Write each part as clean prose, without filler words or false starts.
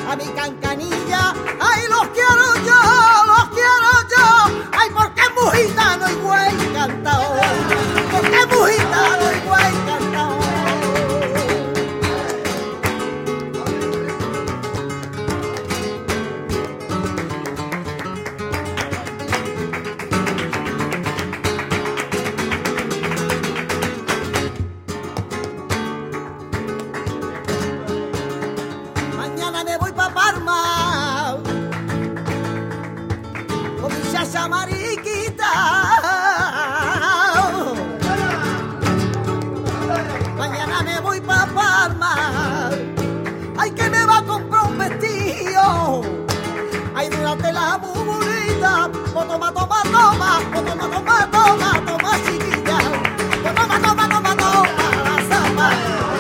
a mi cancanilla. Ay, los quiero yo, ay, porque es muy gitano y buen cantador, porque es muy gitano y buen cantador. Mañana me voy pa' Parma con mi chacha mariquita. Mañana me voy pa' Parma. Ay, que me va a comprar un vestido. Ay, durante la buburita. O toma, toma, toma. O toma, toma, toma, toma, chiquilla. O toma, toma, toma, toma, la zapa.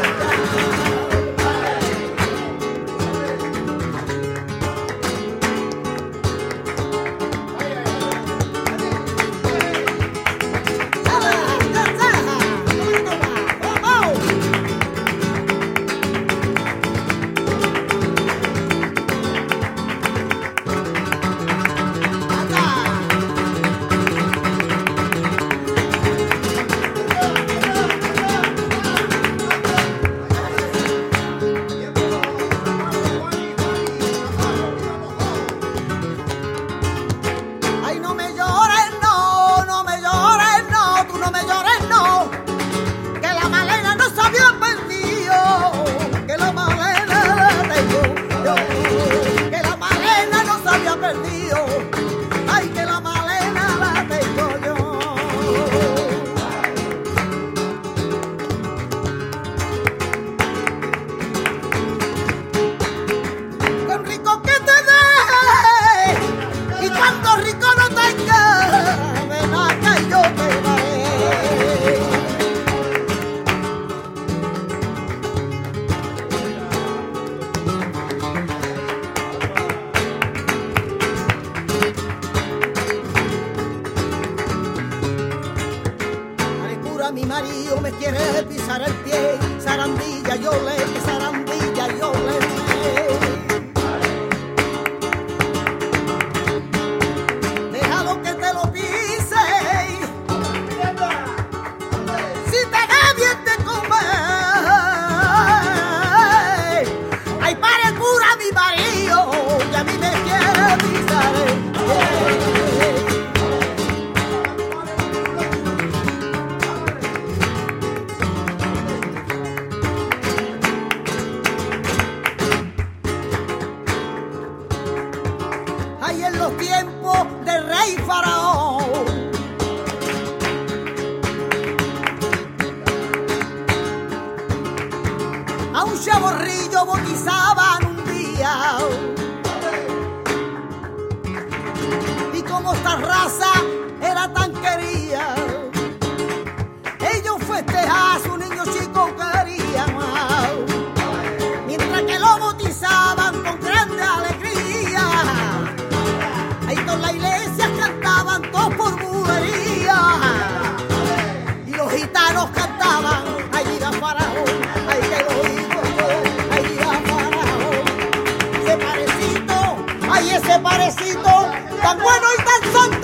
Mi marido me quiere pisar el pie, zarandilla yo le, zarandilla yo le. Déjalo que te lo pise, si te da bien de comer. Ay, pare cura mi marido, que a mí me quiere pisar el pie. Ay, en los tiempos del rey faraón, a un chavorrillo bautizaban un día. Y como esta raza era tan querida, ellos festejaban a su niño chico querían. Mientras que lo bautizaban con grande alegría. Ahí todas las iglesias cantaban todos por bulería. Y los gitanos cantaban, ahí irá Faraón, ahí te lo digo yo, ahí irá Faraón. Ese parecito, ay ese parecito, tan bueno y tan santo.